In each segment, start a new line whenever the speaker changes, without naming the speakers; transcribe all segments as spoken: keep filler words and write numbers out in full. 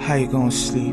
How you gonna sleep?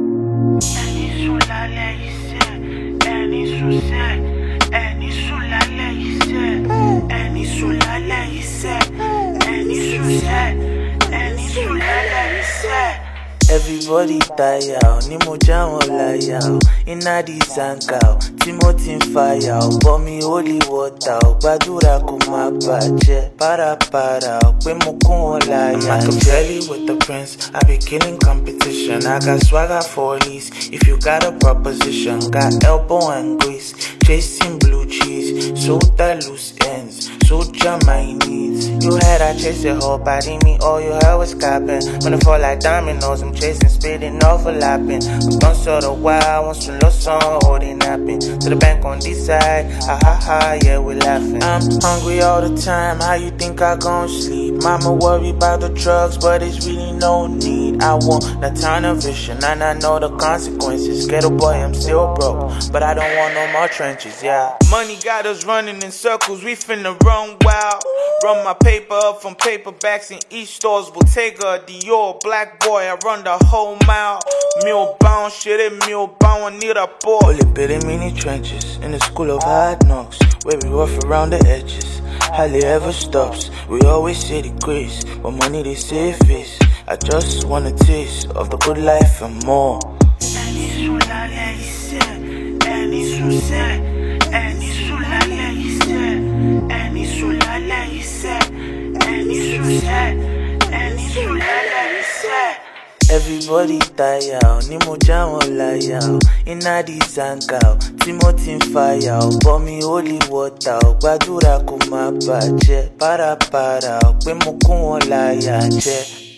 Everybody tired, ni mo jawon laya o. Inna di zanka o, Timothy fire o. Pour me holy water o, gbàdúrà kó má bàjẹ́. Para para o, pé mo kún wọn láyà. I'm Machiavelli with the prince, I be killing competition. I got swagger for a lease, if you got a proposition. Got elbow and grease, chasing blue cheese. Sold that loose ends, soldier my needs. You had I chase your whole body, me all you heard was capping. When it fall like dominoes, I'm chasing, spitting, overlapping. I'm done so the wild, once you lost on, holding napping. To the bank on this side, ha ha ha, yeah, we laughing. I'm hungry all the time, how you think I gon' sleep? Mama worry about the drugs, but it's really no need. I want that tunnel vision, and I know the consequences. Ghetto boy, I'm still broke, but I don't want no more trenches, yeah. Money got us running in circles, we finna run wild. Run my paper up from paperbacks in each stores, Bottega, Dior, black boy, I run the whole mile. Mule bound, shit it, mule bound, need a ball. Only building mini trenches, in the school of hard knocks, where we rough around the edges. Hardly ever stops, we always say the grace, but money they say face. I just want a taste of the good life and more. Everybody tired, ni mo jawon laya o. Inna di zanka o, Timothy fire o. Pour me holy water o, gbàdúrà kó má bàjẹ́. Para para o, pé mo kún wọn láyà jẹ́.